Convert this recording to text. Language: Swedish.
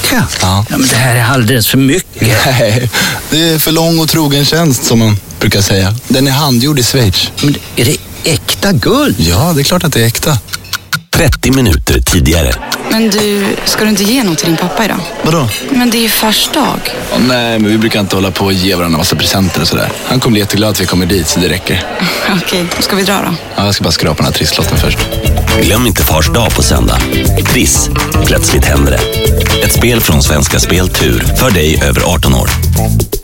vecka? Ja. Men det här är alldeles för mycket. Nej, det är för lång och trogen tjänst som man brukar säga. Den är handgjord i Schweiz. Men är det äkta guld? Ja, det är klart att det är äkta. 30 minuter tidigare. Men du, ska du inte ge något till din pappa idag? Vadå? Men det är ju fars dag. Nej, men vi brukar inte hålla på och ge varandra massa presenter och sådär. Han kommer bli jätteglad att vi kommer dit, så det räcker. Okej, ska vi dra då? Ja, jag ska bara skrapa den här trisslotten först. Glöm inte Fars dag på söndag. Triss. Plötsligt händer det. Ett spel från Svenska Spel Tur för dig över 18 år.